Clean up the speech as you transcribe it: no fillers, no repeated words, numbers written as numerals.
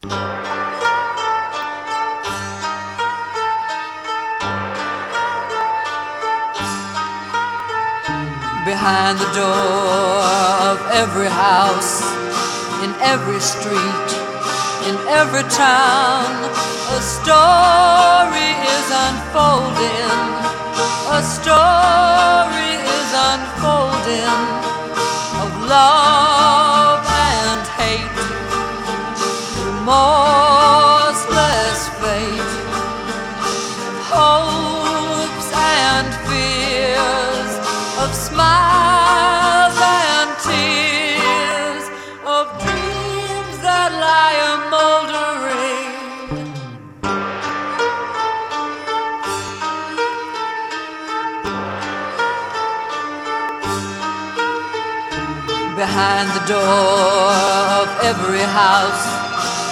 Behind the door of every house, in every street, in every town, a story is unfolding. A story is unfolding of love and hate, remorseless fate, hopes and fears, of smiles and tears, of dreams that lie a-moldering. Behind the door of every house,